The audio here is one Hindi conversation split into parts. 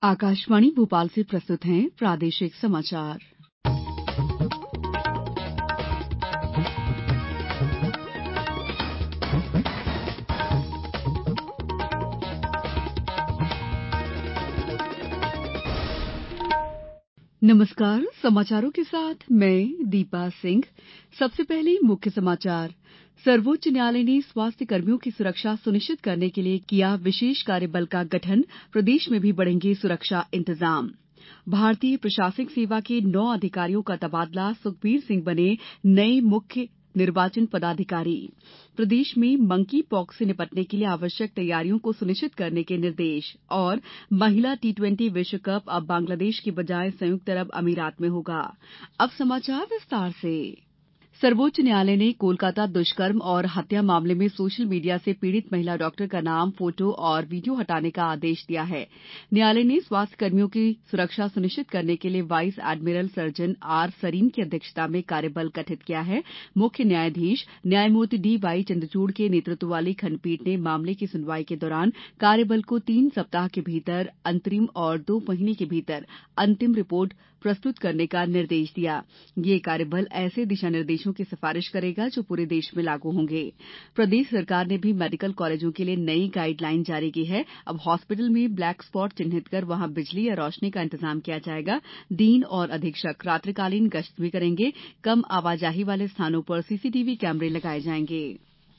आकाशवाणी भोपाल से प्रस्तुत हैं प्रादेशिक समाचार। नमस्कार, समाचारों के साथ मैं दीपा सिंह। सबसे पहले मुख्य समाचार। सर्वोच्च न्यायालय ने स्वास्थ्य कर्मियों की सुरक्षा सुनिश्चित करने के लिए किया विशेष कार्यबल का गठन, प्रदेश में भी बढ़ेंगे सुरक्षा इंतजाम। भारतीय प्रशासनिक सेवा के 9 अधिकारियों का तबादला, सुखबीर सिंह बने नए मुख्य निर्वाचन पदाधिकारी। प्रदेश में मंकी पॉक्स से निपटने के लिए आवश्यक तैयारियों को सुनिश्चित करने के निर्देश। और महिला टी20 विश्व कप अब बांग्लादेश की बजाय संयुक्त अरब अमीरात में होगा। अब समाचार विस्तार से। सर्वोच्च न्यायालय ने कोलकाता दुष्कर्म और हत्या मामले में सोशल मीडिया से पीड़ित महिला डॉक्टर का नाम, फोटो और वीडियो हटाने का आदेश दिया है। न्यायालय ने स्वास्थ्य कर्मियों की सुरक्षा सुनिश्चित करने के लिए vice admiral surgeon R Sarin की अध्यक्षता में कार्यबल गठित किया है। मुख्य न्यायाधीश न्यायमूर्ति डी.वाई. चंद्रचूड़ के नेतृत्व वाली खंडपीठ ने मामले की सुनवाई के दौरान कार्यबल को 3 सप्ताह के भीतर अंतरिम और 2 महीने के भीतर अंतिम रिपोर्ट प्रस्तुत करने का निर्देश दिया। ये कार्यबल ऐसे दिशा निर्देशों की सिफारिश करेगा जो पूरे देश में लागू होंगे। प्रदेश सरकार ने भी मेडिकल कॉलेजों के लिए नई गाइडलाइन जारी की है। अब हॉस्पिटल में ब्लैक स्पॉट चिन्हित कर वहां बिजली या रोशनी का इंतजाम किया जाएगा। डीन और अधीक्षक रात्रिकालीन गश्त भी करेंगे। कम आवाजाही वाले स्थानों पर सीसीटीवी कैमरे लगाए जाएंगे।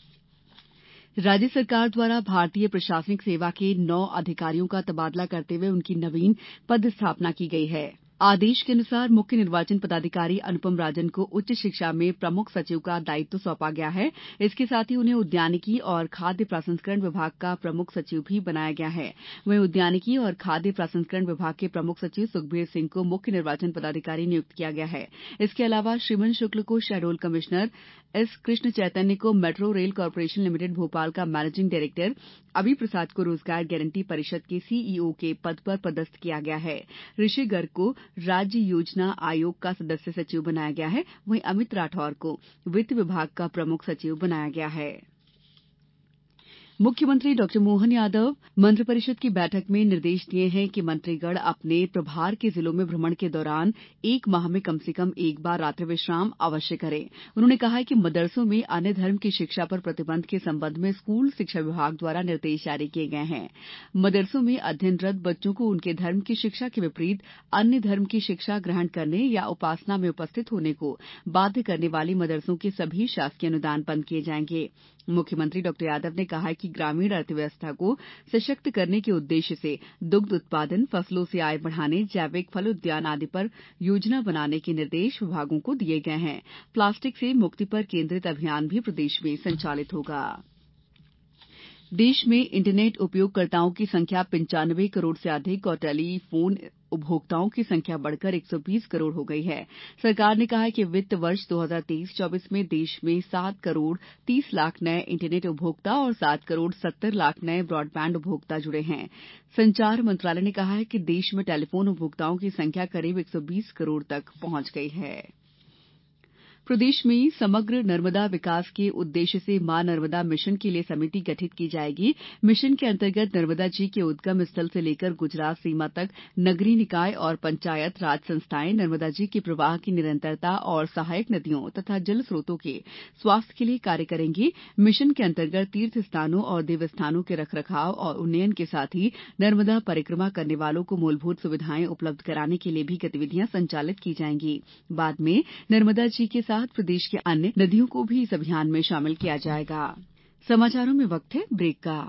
राज्य सरकार द्वारा भारतीय प्रशासनिक सेवा के 9 अधिकारियों का तबादला करते हुए उनकी नवीन पदस्थापना की गई है। आदेश के अनुसार मुख्य निर्वाचन पदाधिकारी अनुपम राजन को उच्च शिक्षा में प्रमुख सचिव का दायित्व सौंपा गया है। इसके साथ ही उन्हें उद्यानिकी और खाद्य प्रसंस्करण विभाग का प्रमुख सचिव भी बनाया गया है। वहीं उद्यानिकी और खाद्य प्रसंस्करण विभाग के प्रमुख सचिव सुखबीर सिंह को मुख्य निर्वाचन पदाधिकारी नियुक्त किया गया है। इसके अलावा श्रीमन शुक्ल को शहडोल कमिश्नर, एस कृष्ण चैतन्य को metro rail corporation limited Bhopal का मैनेजिंग डायरेक्टर, अभि प्रसाद को रोजगार गारंटी परिषद के सीईओ के पद पर पदस्थ किया गया है। ऋषि गर्ग को राज्य योजना आयोग का सदस्य सचिव बनाया गया है। वहीं अमित राठौर को वित्त विभाग का प्रमुख सचिव बनाया गया है। मुख्यमंत्री डॉ मोहन यादव मंत्रिपरिषद की बैठक में निर्देश दिए हैं कि मंत्रीगण अपने प्रभार के जिलों में भ्रमण के दौरान 1 माह में कम से कम एक बार रात्रि विश्राम अवश्य करें। उन्होंने कहा कि मदरसों में अन्य धर्म की शिक्षा पर प्रतिबंध के संबंध में स्कूल शिक्षा विभाग द्वारा निर्देश जारी किए गए हैं। मदरसों में अध्ययनरत बच्चों को उनके धर्म की शिक्षा के विपरीत अन्य धर्म की शिक्षा ग्रहण करने या उपासना में उपस्थित होने को बाध्य करने वाली मदरसों के सभी शासकीय अनुदान बंद किए जाएंगे। मुख्यमंत्री डॉ यादव ने कहा कि ग्रामीण अर्थव्यवस्था को सशक्त करने के उद्देश्य से दुग्ध उत्पादन, फसलों से आय बढ़ाने, जैविक फल उद्यान आदि पर योजना बनाने के निर्देश विभागों को दिए गए हैं। प्लास्टिक से मुक्ति पर केंद्रित अभियान भी प्रदेश में संचालित होगा। देश में इंटरनेट उपयोगकर्ताओं की संख्या 95 करोड़ से अधिक और टेलीफोन उपभोक्ताओं की संख्या बढ़कर 120 करोड़ हो गई है। सरकार ने कहा है कि वित्त वर्ष 2023-24 में देश में 7 करोड़ 30 लाख नए इंटरनेट उपभोक्ता और 7 करोड़ 70 लाख नए ब्रॉडबैंड उपभोक्ता जुड़े हैं। संचार मंत्रालय ने कहा है कि देश में टेलीफोन उपभोक्ताओं की संख्या करीब 120 करोड़ तक पहुंच गई है। प्रदेश में समग्र नर्मदा विकास के उद्देश्य से मां नर्मदा मिशन के लिए समिति गठित की जाएगी। मिशन के अंतर्गत नर्मदा जी के उद्गम स्थल से लेकर गुजरात सीमा तक नगरीय निकाय और पंचायत राज संस्थाएं नर्मदा जी के प्रवाह की निरंतरता और सहायक नदियों तथा जल स्रोतों के स्वास्थ्य के लिए कार्य करेंगी। मिशन के अंतर्गत तीर्थ स्थानों और देवस्थानों के रखरखाव और उन्नयन के साथ ही नर्मदा परिक्रमा करने वालों को मूलभूत सुविधाएं उपलब्ध कराने के लिए भी गतिविधियां संचालित की जाएंगी। बाद में नर्मदा जी के साथ प्रदेश की अन्य नदियों को भी इस अभियान में शामिल किया जाएगा। समाचारों में वक्त है ब्रेक का।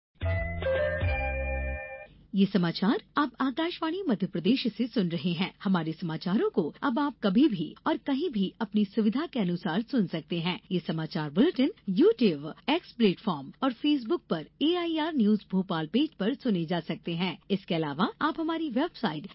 ये समाचार आप आकाशवाणी मध्य प्रदेश से सुन रहे हैं। हमारे समाचारों को अब आप कभी भी और कहीं भी अपनी सुविधा के अनुसार सुन सकते हैं। ये समाचार बुलेटिन YouTube, X प्लेटफॉर्म और Facebook पर AIR न्यूज भोपाल पेज पर सुने जा सकते हैं। इसके अलावा आप हमारी वेबसाइट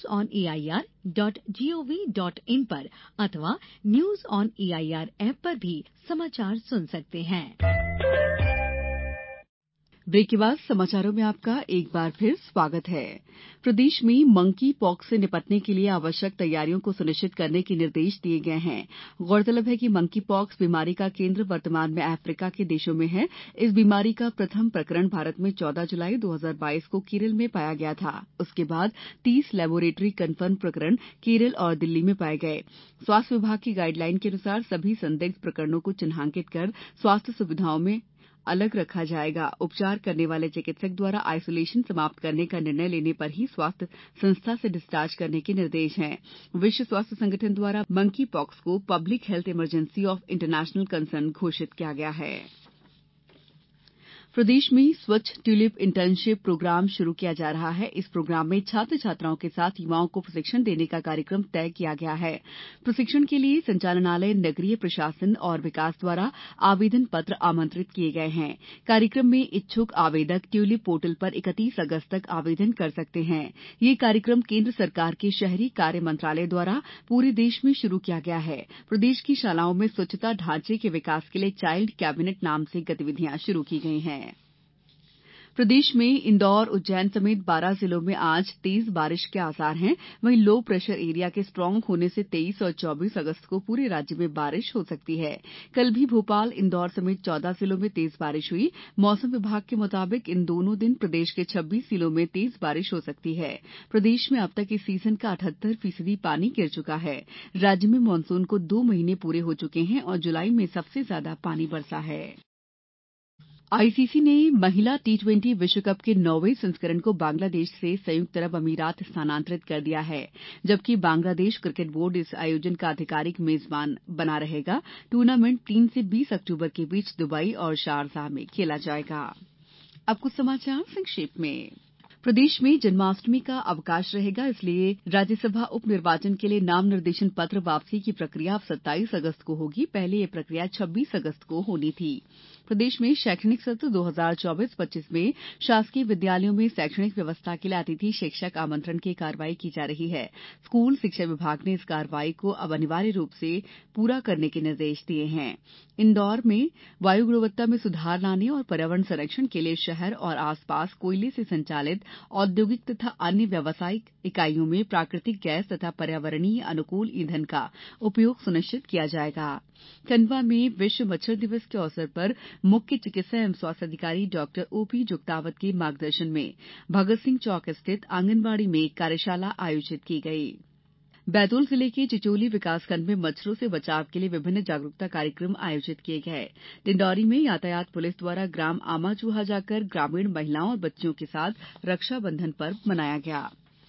newsonair.gov.in पर अथवा न्यूज ऑन AIR ऐप पर भी समाचार सुन सकते हैं। ब्रेक के बाद समाचारों में आपका एक बार फिर स्वागत है। प्रदेश में मंकी पॉक्स से निपटने के लिए आवश्यक तैयारियों को सुनिश्चित करने के निर्देश दिए गए हैं। गौरतलब है कि मंकी पॉक्स बीमारी का केंद्र वर्तमान में अफ्रीका के देशों में है। इस बीमारी का प्रथम प्रकरण भारत में 14 जुलाई 2022 को केरल में पाया गया था। उसके बाद 30 लेबोरेटरी कन्फर्म प्रकरण केरल और दिल्ली में पाए गए। स्वास्थ्य विभाग की गाइडलाइन के अनुसार सभी संदिग्ध प्रकरणों को चिन्हांकित कर स्वास्थ्य सुविधाओं में अलग रखा जाएगा। उपचार करने वाले चिकित्सक द्वारा आइसोलेशन समाप्त करने का निर्णय लेने पर ही स्वास्थ्य संस्था से डिस्चार्ज करने के निर्देश हैं। विश्व स्वास्थ्य संगठन द्वारा मंकी पॉक्स को public health emergency of international concern घोषित किया गया है। प्रदेश में स्वच्छ ट्यूलिप इंटर्नशिप प्रोग्राम शुरू किया जा रहा है। इस प्रोग्राम में छात्र छात्राओं के साथ युवाओं को प्रशिक्षण देने का कार्यक्रम तय किया गया है। प्रशिक्षण के लिए संचालनालय नगरीय प्रशासन और विकास द्वारा आवेदन पत्र आमंत्रित किए गए हैं। कार्यक्रम में इच्छुक आवेदक ट्यूलिप पोर्टल पर 31 अगस्त तक आवेदन कर सकते हैं। ये कार्यक्रम केंद्र सरकार के शहरी कार्य मंत्रालय द्वारा पूरे देश में शुरू किया गया है। प्रदेश की शालाओं में स्वच्छता ढांचे के विकास के लिए चाइल्ड कैबिनेट नाम से गतिविधियां शुरू की गई हैं। प्रदेश में इंदौर उज्जैन समेत 12 जिलों में आज तेज बारिश के आसार हैं। वहीं लो प्रेशर एरिया के स्ट्रांग होने से 23 और 24 अगस्त को पूरे राज्य में बारिश हो सकती है। कल भी भोपाल इंदौर समेत 14 जिलों में तेज बारिश हुई। मौसम विभाग के मुताबिक इन दोनों दिन प्रदेश के 26 जिलों में तेज बारिश हो सकती है। प्रदेश में अब तक इस सीजन का 78% पानी गिर चुका है। राज्य में मानसून को 2 महीने पूरे हो चुके हैं और जुलाई में सबसे ज्यादा पानी बरसा है। आईसीसी ने महिला टी20 विश्व कप के 9वें संस्करण को बांग्लादेश से संयुक्त अरब अमीरात स्थानांतरित कर दिया है, जबकि बांग्लादेश क्रिकेट बोर्ड इस आयोजन का आधिकारिक मेजबान बना रहेगा। टूर्नामेंट 3 से 20 अक्टूबर के बीच दुबई और शारजाह में खेला जाएगा। अब कुछ समाचार संक्षेप में। प्रदेश में जन्माष्टमी का अवकाश रहेगा, इसलिए राज्यसभा उपनिर्वाचन के लिए नाम निर्देशन पत्र वापसी की प्रक्रिया अब 27 अगस्त को होगी। पहले यह प्रक्रिया 26 अगस्त को होनी थी। प्रदेश में शैक्षणिक सत्र 2024-25 में शासकीय विद्यालयों में शैक्षणिक व्यवस्था के लिए अतिथि शिक्षक आमंत्रण की कार्रवाई की जा रही है। स्कूल शिक्षा विभाग ने इस कार्रवाई को अब अनिवार्य रूप से पूरा करने के निर्देश दिए हैं। इंदौर में वायु गुणवत्ता में सुधार लाने और पर्यावरण संरक्षण के लिए शहर और आसपास कोयले से संचालित औद्योगिक तथा अन्य व्यावसायिक इकाइयों में प्राकृतिक गैस तथा पर्यावरणीय अनुकूल ईंधन का उपयोग सुनिश्चित किया जाएगा। खंडवा में विश्व मच्छर दिवस के अवसर पर मुख्य चिकित्सा एवं स्वास्थ्य अधिकारी डॉक्टर ओपी जुगतावत के मार्गदर्शन में भगत सिंह चौक स्थित आंगनबाड़ी में कार्यशाला आयोजित की गई। बैतूल जिले के चिचोली विकासखंड में मच्छरों से बचाव के लिए विभिन्न जागरूकता कार्यक्रम आयोजित किए गए। डिंडौरी में यातायात पुलिस द्वारा ग्राम आमाचूहा जाकर ग्रामीण महिलाओं और बच्चियों के साथ रक्षाबंधन पर्व मनाया गया।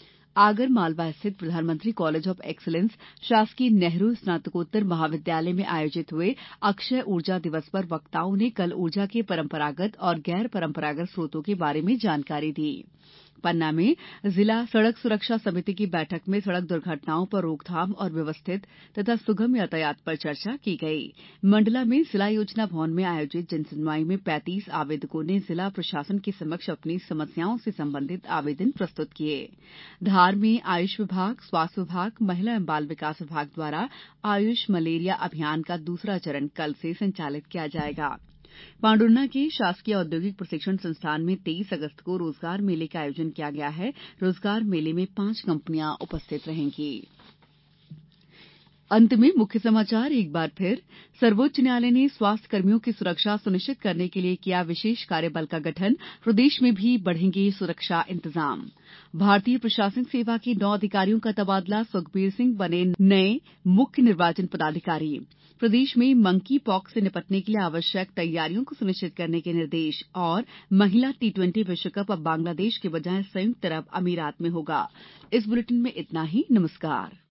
आगर मालवा स्थित प्रधानमंत्री कॉलेज ऑफ एक्सीलेंस शासकीय नेहरू स्नातकोत्तर महाविद्यालय में आयोजित हुए अक्षय ऊर्जा दिवस पर वक्ताओं ने कल ऊर्जा के परंपरागत और गैर परंपरागत स्रोतों के बारे में जानकारी दी। पन्ना में जिला सड़क सुरक्षा समिति की बैठक में सड़क दुर्घटनाओं पर रोकथाम और व्यवस्थित तथा सुगम यातायात पर चर्चा की गई। मंडला में जिला योजना भवन में आयोजित जनसुनवाई में 35 आवेदकों ने जिला प्रशासन के समक्ष अपनी समस्याओं से संबंधित आवेदन प्रस्तुत किए। धार में आयुष विभाग, स्वास्थ्य विभाग, महिला एवं बाल विकास विभाग द्वारा आयुष मलेरिया अभियान का दूसरा चरण कल से संचालित किया जाएगा। पांढुर्णा के शासकीय औद्योगिक प्रशिक्षण संस्थान में 23 अगस्त को रोजगार मेले का आयोजन किया गया है। रोजगार मेले में 5 कंपनियां उपस्थित रहेंगी। अंत में मुख्य समाचार एक बार फिर। सर्वोच्च न्यायालय ने स्वास्थ्य कर्मियों की सुरक्षा सुनिश्चित करने के लिए किया विशेष कार्यबल का गठन। प्रदेश में भी बढ़ेंगे सुरक्षा इंतजाम। भारतीय प्रशासनिक सेवा के 9 अधिकारियों का तबादला, सुखबीर सिंह बने नए मुख्य निर्वाचन पदाधिकारी। प्रदेश में मंकी पॉक्स से निपटने के लिए आवश्यक तैयारियों को सुनिश्चित करने के निर्देश और महिला टी20 विश्व कप अब बांग्लादेश के बजाय संयुक्त अरब अमीरात में होगा। इस बुलेटिन में इतना ही। नमस्कार।